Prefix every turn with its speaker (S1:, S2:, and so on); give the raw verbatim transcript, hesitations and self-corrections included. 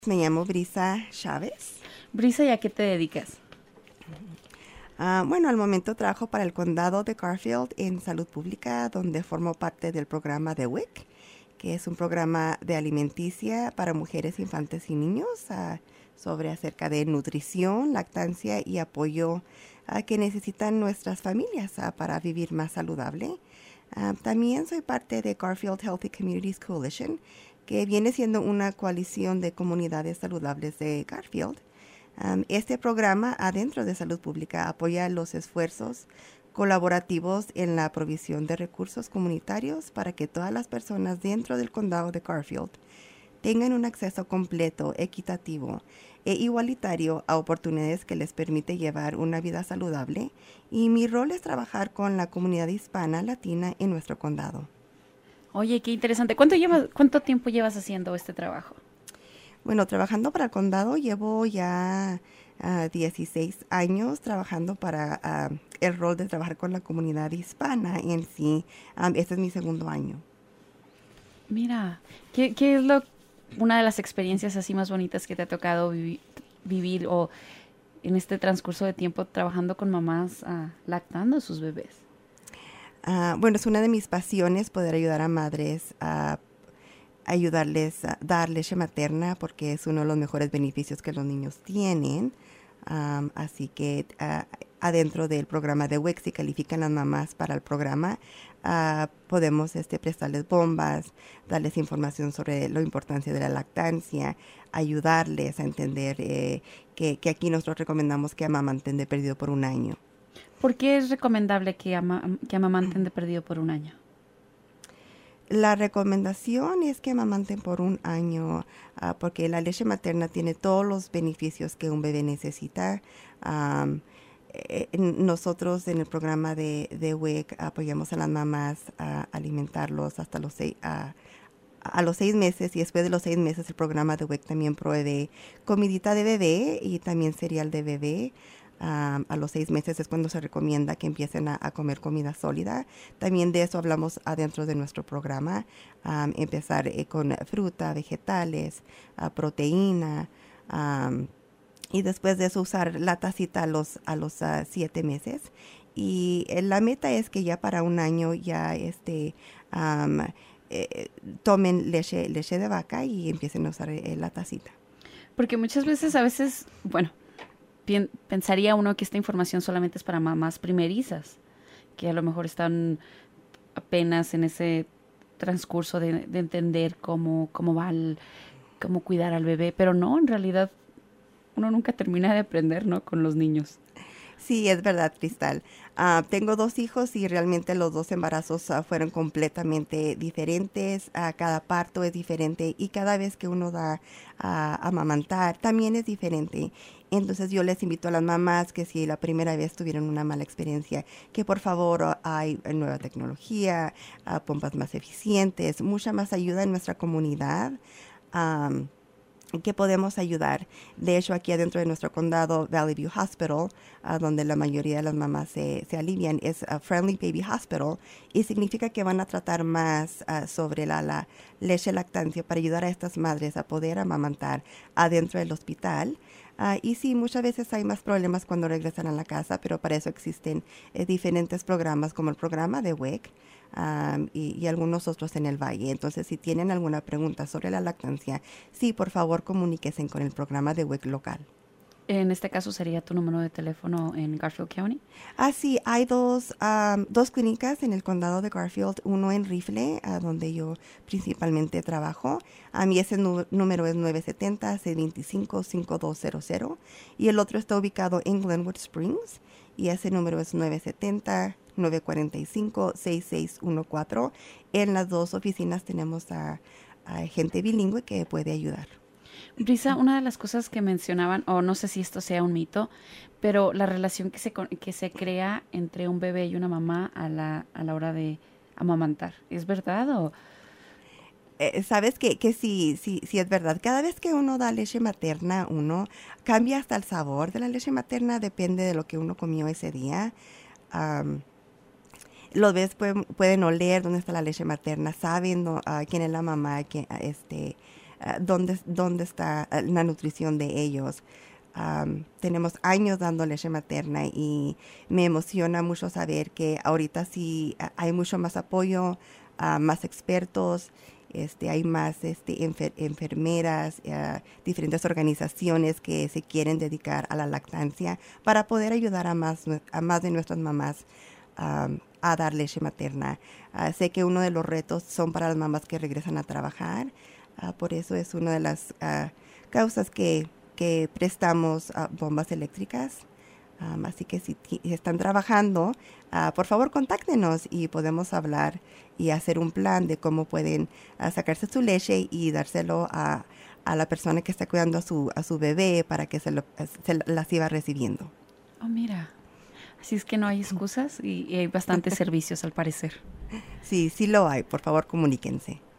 S1: Me llamo Brisa Chávez.
S2: Brisa, ¿y a qué te dedicas?
S1: Uh, bueno, al momento trabajo para el condado de Garfield en salud pública, donde formo parte del programa de W I C, que es un programa de alimenticia para mujeres, infantes y niños, uh, sobre acerca de nutrición, lactancia y apoyo uh, que necesitan nuestras familias uh, para vivir más saludable. Uh, también soy parte de Garfield Healthy Communities Coalition, que viene siendo una coalición de comunidades saludables de Garfield. Um, este programa adentro de salud pública apoya los esfuerzos colaborativos en la provisión de recursos comunitarios para que todas las personas dentro del condado de Garfield tengan un acceso completo, equitativo e igualitario a oportunidades que les permite llevar una vida saludable, y mi rol es trabajar con la comunidad hispana latina en nuestro condado.
S2: Oye, qué interesante. ¿Cuánto llevas, cuánto tiempo llevas haciendo este trabajo?
S1: Bueno, trabajando para el condado llevo ya uh, dieciséis años trabajando para uh, el rol de trabajar con la comunidad hispana en sí. Um, este es mi segundo año.
S2: Mira, ¿qué, qué es lo, una de las experiencias así más bonitas que te ha tocado vivi vivir o en este transcurso de tiempo trabajando con mamás uh, lactando a sus bebés?
S1: Uh, bueno, es una de mis pasiones poder ayudar a madres a ayudarles a dar leche materna, porque es uno de los mejores beneficios que los niños tienen. Um, así que uh, adentro del programa de W I C, si califican las mamás para el programa, uh, podemos este, prestarles bombas, darles información sobre la importancia de la lactancia, ayudarles a entender eh, que, que aquí nosotros recomendamos que amamanten de perdido por un año.
S2: ¿Por qué es recomendable que, ama, que amamanten de perdido por un año?
S1: La recomendación es que amamanten por un año, uh, porque la leche materna tiene todos los beneficios que un bebé necesita. Um, eh, nosotros en el programa de, de W I C apoyamos a las mamás a alimentarlos hasta los seis, uh, a los seis meses, y después de los seis meses el programa de W I C también provee comidita de bebé y también cereal de bebé. Um, a los seis meses es cuando se recomienda que empiecen a, a comer comida sólida. También de eso hablamos adentro de nuestro programa. Um, empezar eh, con fruta, vegetales, uh, proteína. Um, y después de eso usar la tacita a los, a los uh, siete meses. Y eh, la meta es que ya para un año ya este, um, eh, tomen leche, leche de vaca y empiecen a usar eh, la tacita.
S2: Porque muchas veces, a veces, bueno, pensaría uno que esta información solamente es para mamás primerizas, que a lo mejor están apenas en ese transcurso de, de entender cómo, cómo va el, cómo cuidar al bebé, pero no, en realidad uno nunca termina de aprender, ¿no?, con los niños.
S1: Sí, es verdad, Cristal. Uh, tengo dos hijos y realmente los dos embarazos uh, fueron completamente diferentes. Uh, cada parto es diferente y cada vez que uno da a uh, amamantar también es diferente. Entonces yo les invito a las mamás que si la primera vez tuvieron una mala experiencia, que por favor uh, hay nueva tecnología, uh, pompas más eficientes, mucha más ayuda en nuestra comunidad. Um, que podemos ayudar. De hecho, aquí adentro de nuestro condado, Valley View Hospital, uh, donde la mayoría de las mamás se, se alivian, es a Friendly Baby Hospital, y significa que van a tratar más uh, sobre la, la leche lactancia para ayudar a estas madres a poder amamantar adentro del hospital. Uh, y sí, muchas veces hay más problemas cuando regresan a la casa, pero para eso existen eh, diferentes programas como el programa de W I C um, y, y algunos otros en el Valle. Entonces, si tienen alguna pregunta sobre la lactancia, sí, por favor, comuníquense con el programa de W I C local.
S2: En este caso, ¿sería tu número de teléfono en Garfield County?
S1: Ah, sí, hay dos, um, dos clínicas en el condado de Garfield, uno en Rifle, uh, donde yo principalmente trabajo. A mí ese número es nueve siete cero, seis dos cinco, cinco dos cero cero, y el otro está ubicado en Glenwood Springs, y ese número es nueve siete cero, nueve cuatro cinco, seis seis uno cuatro. En las dos oficinas tenemos a, a gente bilingüe que puede ayudar.
S2: Brisa, una de las cosas que mencionaban, o no sé si esto sea un mito, pero la relación que se, que se crea entre un bebé y una mamá a la, a la hora de amamantar, ¿es verdad o...?
S1: Eh, sabes que, que sí, sí, sí es verdad. Cada vez que uno da leche materna, uno cambia hasta el sabor de la leche materna, depende de lo que uno comió ese día. Um, los bebés pueden, pueden oler dónde está la leche materna, saben no, uh, quién es la mamá, quién, este, uh, dónde, dónde está la nutrición de ellos. Um, tenemos años dando leche materna y me emociona mucho saber que ahorita sí uh, hay mucho más apoyo, uh, más expertos, este, hay más este, enfer enfermeras, uh, diferentes organizaciones que se quieren dedicar a la lactancia para poder ayudar a más, a más de nuestras mamás um, a dar leche materna. Uh, sé que uno de los retos son para las mamás que regresan a trabajar, uh, por eso es una de las uh, causas que que prestamos uh, bombas eléctricas. Um, así que si están trabajando, uh, por favor contáctenos y podemos hablar y hacer un plan de cómo pueden uh, sacarse su leche y dárselo a, a la persona que está cuidando a su, a su bebé para que se, lo, se la siga recibiendo.
S2: Oh, mira. Así es que no hay excusas y, y hay bastantes servicios al parecer.
S1: Sí, sí lo hay. Por favor, comuníquense.